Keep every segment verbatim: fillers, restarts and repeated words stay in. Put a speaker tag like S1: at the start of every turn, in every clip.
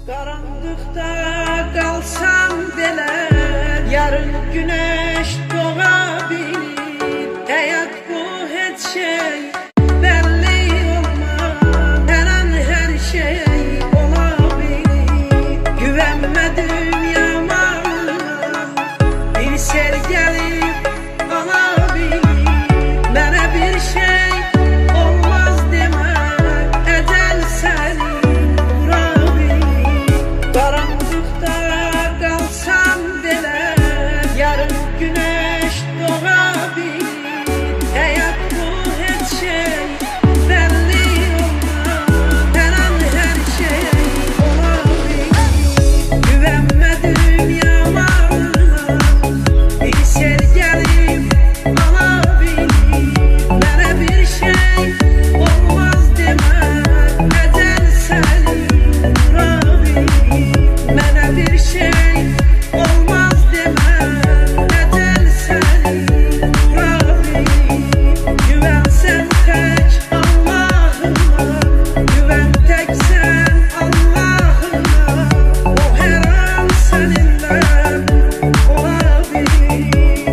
S1: Qaranlıqda qalsam belə, yarın güneş doğa bilir. Həyat bu heç şey bəlli olmaz, hər an hər şey ola bilir. Güvənmə dünya malına, bir sel gəlib ala bilir. Mənə bir şey olmaz demək, əcəl səni qaranlıqda qalsam belə, yarın güneş doğa bilir. Həyat bu heç şey bəlli olmaz, hər an hər şey ola bilir. Güvənmə dünya malına, bir sel gəlib ala bilir. Mənə bir şey olmaz demək, əcəl səni vura bilir. Mənə bir şey olmaz demək, əcəl səni vura bilir. Güvənsən tək Allahına, güvən tək sən Allahına. O hər an səninlə ola bilir.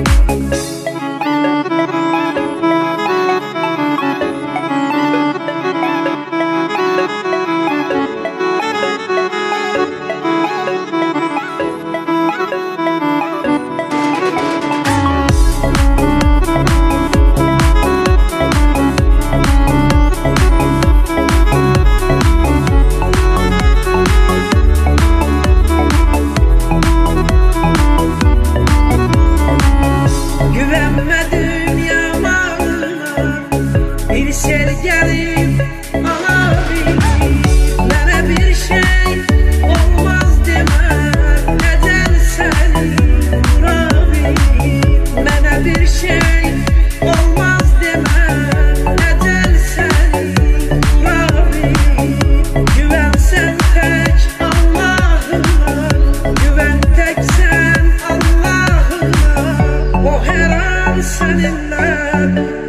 S1: Güvənmə dünya malına, bir sel gəlib ala bilir. Mənə bir şey olmaz demək, əcəl səni vura bilir. Mənə bir şey olmaz demək, əcəl səni vura bilir. Güvənsən tək Allahına, güvən tək sən Allahına. O hər an səninlə